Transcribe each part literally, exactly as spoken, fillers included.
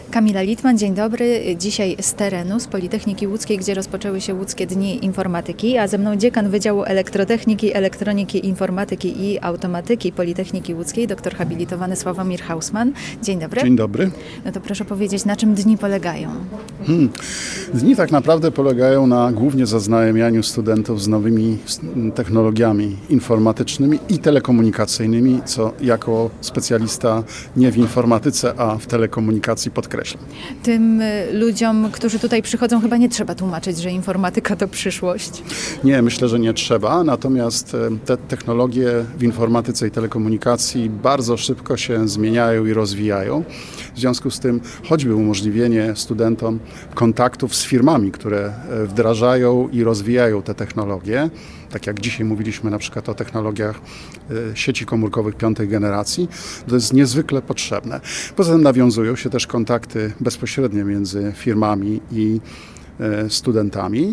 Kamila Litman, dzień dobry. Dzisiaj z terenu, z Politechniki Łódzkiej, gdzie rozpoczęły się Łódzkie Dni Informatyki, a ze mną dziekan Wydziału Elektrotechniki, Elektroniki, Informatyki i Automatyki Politechniki Łódzkiej, doktor habilitowany Sławomir Hausman. Dzień dobry. Dzień dobry. No to proszę powiedzieć, na czym dni polegają? Hmm. Dni tak naprawdę polegają na głównie zaznajamianiu studentów z nowymi technologiami informatycznymi i telekomunikacyjnymi, co jako specjalista nie w informatyce, a w telekomunikacji podkreślam. Tym ludziom, którzy tutaj przychodzą, chyba nie trzeba tłumaczyć, że informatyka to przyszłość. Nie, myślę, że nie trzeba, natomiast te technologie w informatyce i telekomunikacji bardzo szybko się zmieniają i rozwijają. W związku z tym choćby umożliwienie studentom kontaktów z firmami, które wdrażają i rozwijają te technologie, tak jak dzisiaj mówiliśmy na przykład o technologiach sieci komórkowych piątej generacji, to jest niezwykle potrzebne. Poza tym nawiązują się też kontakty bezpośrednie między firmami i studentami.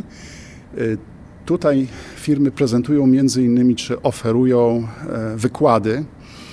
Tutaj firmy prezentują między innymi, czy oferują wykłady,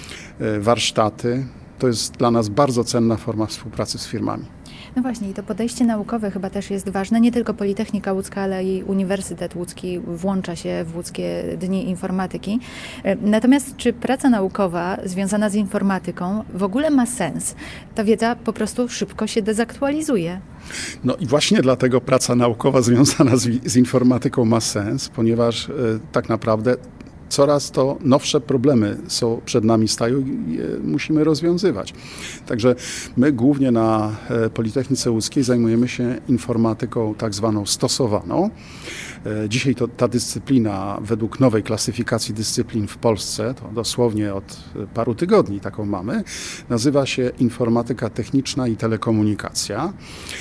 warsztaty. To jest dla nas bardzo cenna forma współpracy z firmami. No właśnie, i to podejście naukowe chyba też jest ważne. Nie tylko Politechnika Łódzka, ale i Uniwersytet Łódzki włącza się w Łódzkie Dni Informatyki. Natomiast czy praca naukowa związana z informatyką w ogóle ma sens? Ta wiedza po prostu szybko się dezaktualizuje. No i właśnie dlatego praca naukowa związana z, z informatyką ma sens, ponieważ y, tak naprawdę coraz to nowsze problemy są przed nami stają i je musimy rozwiązywać. Także my głównie na Politechnice Łódzkiej zajmujemy się informatyką tak zwaną stosowaną. Dzisiaj to ta dyscyplina według nowej klasyfikacji dyscyplin w Polsce, to dosłownie od paru tygodni taką mamy, nazywa się informatyka techniczna i telekomunikacja.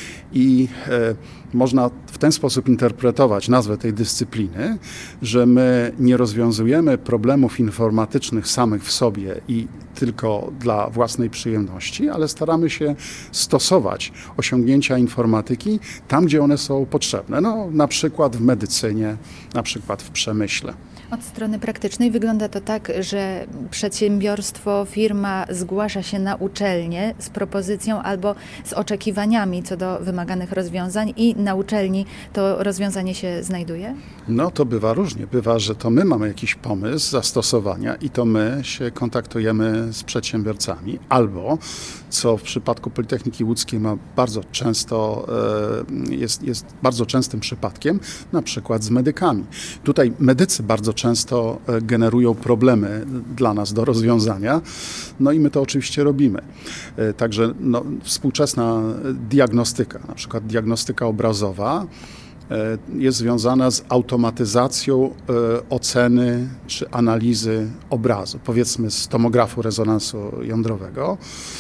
I e, można w ten sposób interpretować nazwę tej dyscypliny, że my nie rozwiązujemy problemów informatycznych samych w sobie i tylko dla własnej przyjemności, ale staramy się stosować osiągnięcia informatyki tam, gdzie one są potrzebne. No, na przykład w medycynie, na przykład w przemyśle. Od strony praktycznej wygląda to tak, że przedsiębiorstwo, firma zgłasza się na uczelnię z propozycją albo z oczekiwaniami co do wymaganych rozwiązań i na uczelni to rozwiązanie się znajduje? No to bywa różnie. Bywa, że to my mamy jakiś pomysł zastosowania i to my się kontaktujemy z przedsiębiorcami albo, co w przypadku Politechniki Łódzkiej ma bardzo często, jest, jest bardzo częstym przypadkiem, na przykład z medykami. Tutaj medycy bardzo często generują problemy dla nas do rozwiązania, no i my to oczywiście robimy. Także no, współczesna diagnostyka, na przykład diagnostyka obrazowa, jest związana z automatyzacją oceny czy analizy obrazu, powiedzmy z tomografu rezonansu jądrowego.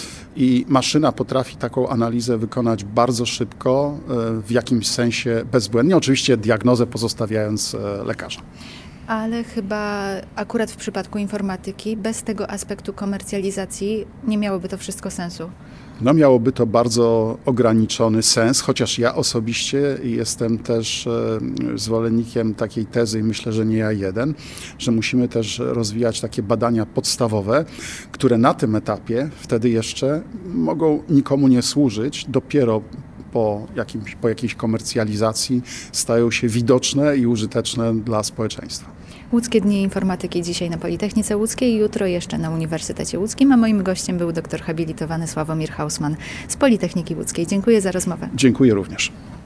I maszyna potrafi taką analizę wykonać bardzo szybko, w jakimś sensie bezbłędnie, oczywiście diagnozę pozostawiając lekarzom. Ale chyba akurat w przypadku informatyki bez tego aspektu komercjalizacji nie miałoby to wszystko sensu. No miałoby to bardzo ograniczony sens, chociaż ja osobiście jestem też zwolennikiem takiej tezy i myślę, że nie ja jeden, że musimy też rozwijać takie badania podstawowe, które na tym etapie wtedy jeszcze mogą nikomu nie służyć, dopiero po, jakimś, po jakiejś komercjalizacji stają się widoczne i użyteczne dla społeczeństwa. Łódzkie Dni Informatyki dzisiaj na Politechnice Łódzkiej i jutro jeszcze na Uniwersytecie Łódzkim, a moim gościem był doktor habilitowany Sławomir Hausman z Politechniki Łódzkiej. Dziękuję za rozmowę. Dziękuję również.